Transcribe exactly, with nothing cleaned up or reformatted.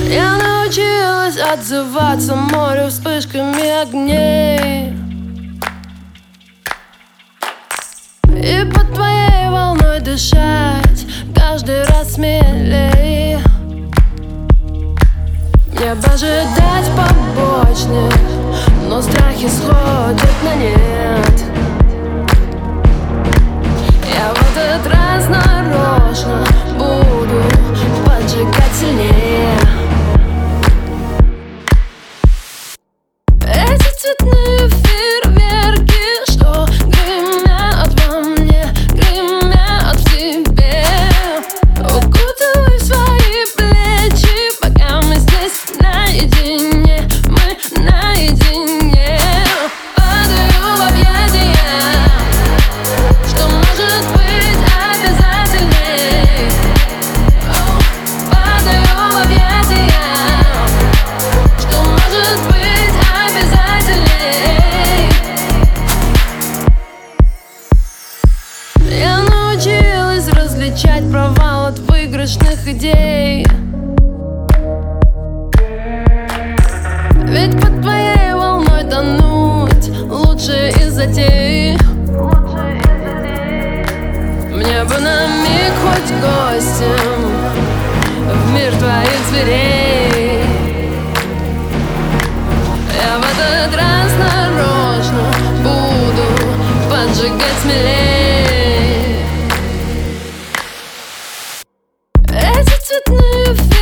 Я научилась отзываться морю вспышками огней, и под твоей волной дышать каждый раз смелей. Мне бы ожидать побочных, но страхи сходят на нет. Я в этот раз нарочно буду поджигать сильнее. Эти цветные фейерверки, что гремят во мне, гремят в тебе. Укутывай в свои плечи, пока мы здесь наедине, мы наедине. Падаю в объятия, что может быть обязательней. Падаю в объятия, что может быть обязательней. Я научилась различать провал от выигрышных идей, ведь под твоей волной тонуть лучше из затей. Мне бы на миг хоть гостем в мир твоих зверей. Я в этот раз нарочно буду поджигать смелей. Эти цветные